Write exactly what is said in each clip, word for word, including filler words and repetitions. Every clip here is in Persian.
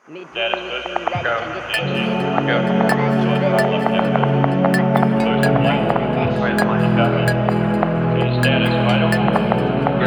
Status position, go. Easy, go. So I left him. Lose the plane. Where's the plane coming? Okay, status vital. Go.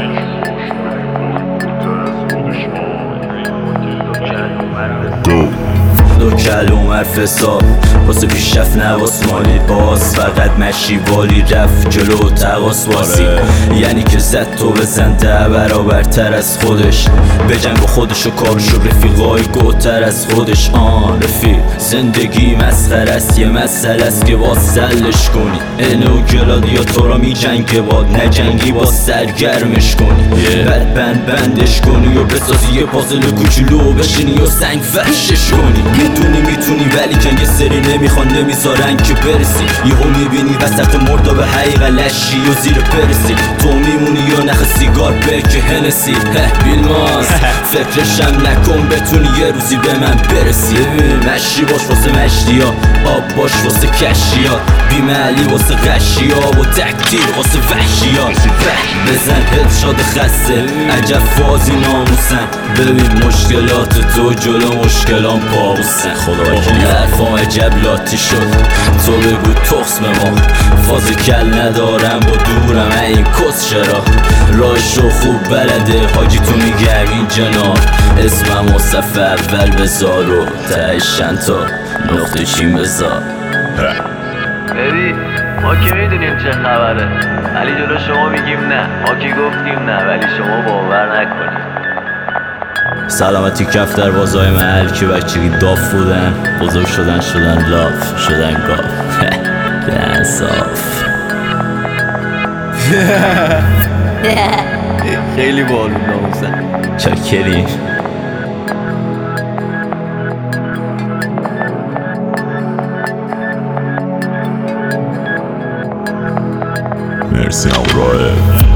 Go. دو کلوم حرف حساب واسه پیشرفت نواس مالی باز فقط مشی والی رفت جلو تقاس واسی یعنی که زد تو بزن ده برابرتر از خودش به جنگ و خودش و کارش و رفیقای گوتر از خودش. آن رفیق زندگی مسخر است، یه مسئله است که با سلش کنی. اینه و گلادیا تو را می جنگه باد نجنگی با سرگرمش کنی yeah. بعد بند بندش کنی و بسازی یه پازل کوچولو بشینی و سنگ فرشش کنی. میدونی میتونی ولی که یه سری نمیخوان نمیذارن که برسی. یهو میبینی وسط مردا به حقیقه لشی و زیر پرسی. تو میمونی یا نخ سیگار برک هنسی بیلماس فکرشم نکن بتونی یه روزی به من برسی. مشی باش واسه مشتیا آب باش واسه کشیا بیمعلی واسه غشیا و تکتیر واسه وحشیا. بزن هدشاد خسته عجب فازی ناموسن. ببین مشکلات تو جلو مشکلام پاوسن. خدا کنی حرفام عجب لاتی شد تو بگو تخصم ما. فاز کل ندارم با دورم این کس چرا راهشو خوب بلده حاجی تو میگم این جناب. اسمم و صف اول بذار و تهشن تا نقطه چین بذار. ببین ما که میدونیم چه خبره ولی جلو شما میگیم نه. ما که گفتیم نه ولی شما باور نکنید. سلامتی کف در بازای محل که بچگی داف بودن بزرگ شدن شدن لاف شدن گاف دهن صاف. خیلی بال بود ناموسن. چاکری مرسی همراه